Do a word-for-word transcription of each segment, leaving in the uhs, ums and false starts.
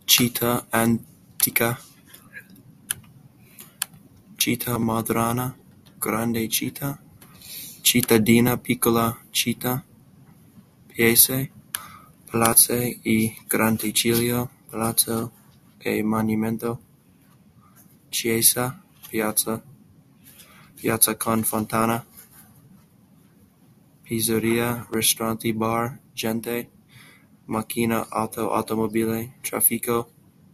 città antica, città moderna, grande città, cittadina, piccola città, paese, palazzo e Grattacielo, palazzo e monumento, chiesa, piazza, piazza con fontana, pizzeria, ristorante, bar, gente, macchina, auto, automobile, traffico.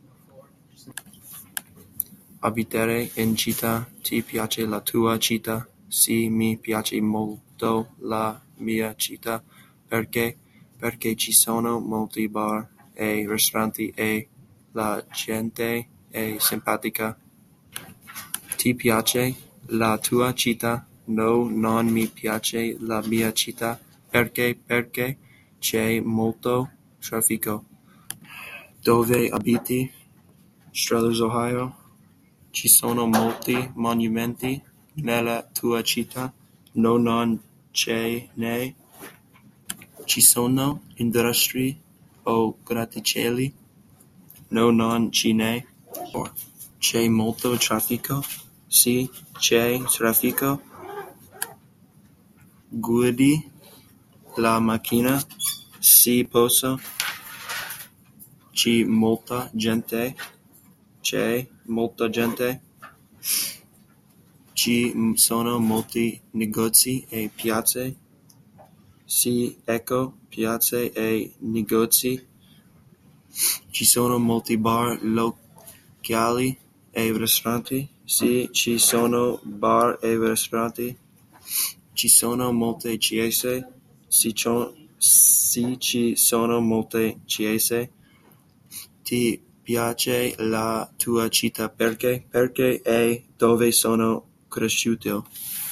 Abitare in città. Ti piace la tua città? Sì, mi piace molto la mia città. Perché? Perché ci sono molti bar e ristoranti e la gente è simpatica. Ti piace la tua città? No, non mi piace la mia città. Perché? Perché c'è molto traffico. Dove abiti? Struthers, Ohio. Ci sono molti monumenti nella tua città? No, non ce n'è. Ci sono industrie o grattacieli? No, non ce n'è. C'è molto traffico? Sì, c'è traffico. Guidi la macchina? Sì, posso. C'è molta gente? C'è molta gente. Ci sono molti negozi e piazze? Sì, ecco, piazze e negozi. Ci sono molti bar, locali e ristoranti? Sì, ci sono bar e ristoranti. Ci sono molte chiese? Sì, cio- sì, ci sono molte chiese. Ti piace la tua città perché? Perché è dove sono cresciuto.